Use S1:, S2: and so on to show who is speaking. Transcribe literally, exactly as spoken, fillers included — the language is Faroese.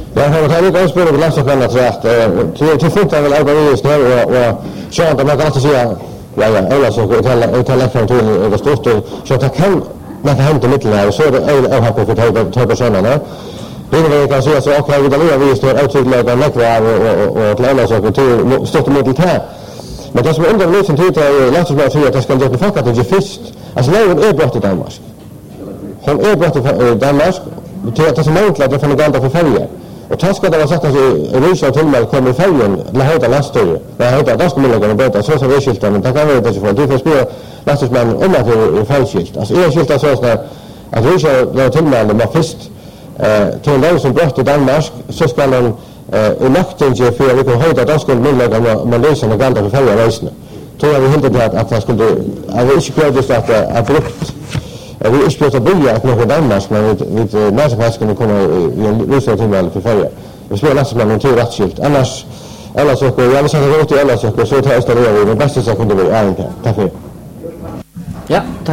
S1: Ja, han har lite anspråk på landslagsmännen tror jag. Till till funkar väl algoritmiskt här och och så att man kan alltid säga ja ja, eller så går det att lägga fram till det stort så att kan man kan hämta mitten här så är det är har på för två personerna. Det är kan säga så okej vi då vi står utlägga nekva och och och lämna så till stort mot här. Men det som ändå nu sen tid är landslagsmännen för att det ska ge folk att det först. Alltså lägen är bort i Danmark. Hon är bort i Danmark. Det är så många att det får gå för färja. Och tack ska det vara sagt att Ryssland till mig kommer färjan la höjda lastor. Det heter att ska man lägga bättre så så är skylten men det kan vara inte så för du får spela lastbilsmän om att det är färgskilt. Alltså är skyltar så att Ryssland la till mig med först eh till den som bort i Danmark så ska man eh i natten ge för vi kan höjda danska myndigheter man löser det ganda för färja resan. Tror jag vi helt det att det skulle jag vill inte kräva det att att brukt Jag vill inte att börja att något Danmark, men vi när som helst kan komma i en ryska timmar för färja. Vi spelar nästan med en tur rättskilt. Annars, annars så jag vill säga att det är annars så tar jag ställa över. Det bästa som kunde vara är inte. Tack för det.
S2: Ja.